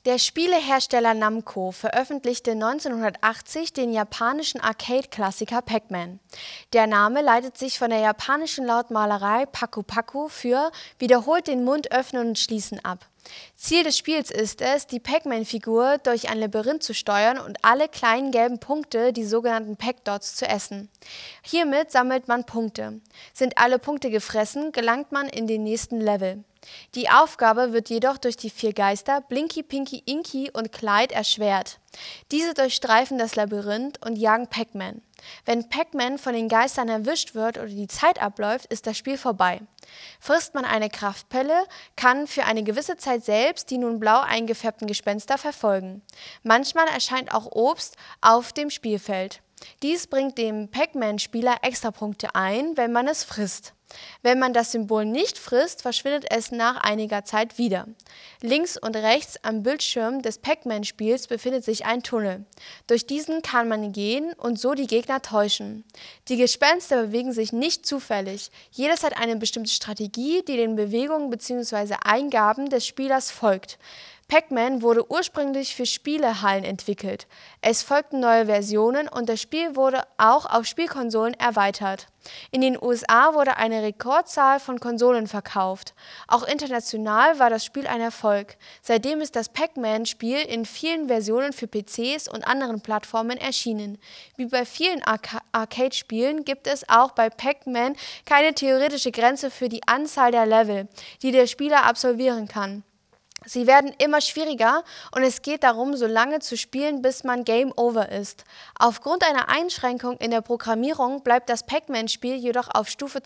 Der Spielehersteller Namco veröffentlichte 1980 den japanischen Arcade-Klassiker Pac-Man. Der Name leitet sich von der japanischen Lautmalerei Paku Paku für wiederholt den Mund öffnen und schließen ab. Ziel des Spiels ist es, die Pac-Man-Figur durch ein Labyrinth zu steuern und alle kleinen gelben Punkte, die sogenannten Pac-Dots, zu essen. Hiermit sammelt man Punkte. Sind alle Punkte gefressen, gelangt man in den nächsten Level. Die Aufgabe wird jedoch durch die 4 Geister Blinky, Pinky, Inky und Clyde erschwert. Diese durchstreifen das Labyrinth und jagen Pac-Man. Wenn Pac-Man von den Geistern erwischt wird oder die Zeit abläuft, ist das Spiel vorbei. Frisst man eine Kraftpille, kann für eine gewisse Zeit selbst die nun blau eingefärbten Gespenster verfolgen. Manchmal erscheint auch Obst auf dem Spielfeld. Dies bringt dem Pac-Man-Spieler Extrapunkte ein, wenn man es frisst. Wenn man das Symbol nicht frisst, verschwindet es nach einiger Zeit wieder. Links und rechts am Bildschirm des Pac-Man-Spiels befindet sich ein Tunnel. Durch diesen kann man gehen und so die Gegner täuschen. Die Gespenster bewegen sich nicht zufällig. Jedes hat eine bestimmte Strategie, die den Bewegungen bzw. Eingaben des Spielers folgt. Pac-Man wurde ursprünglich für Spielehallen entwickelt. Es folgten neue Versionen und das Spiel wurde auch auf Spielkonsolen erweitert. In den USA wurde eine Rekordzahl von Konsolen verkauft. Auch international war das Spiel ein Erfolg. Seitdem ist das Pac-Man-Spiel in vielen Versionen für PCs und anderen Plattformen erschienen. Wie bei vielen Arcade-Spielen gibt es auch bei Pac-Man keine theoretische Grenze für die Anzahl der Level, die der Spieler absolvieren kann. Sie werden immer schwieriger und es geht darum, so lange zu spielen, bis man Game Over ist. Aufgrund einer Einschränkung in der Programmierung bleibt das Pac-Man-Spiel jedoch auf Stufe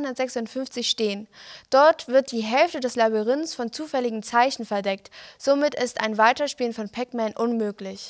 256 stehen. Dort wird die Hälfte des Labyrinths von zufälligen Zeichen verdeckt. Somit ist ein Weiterspielen von Pac-Man unmöglich.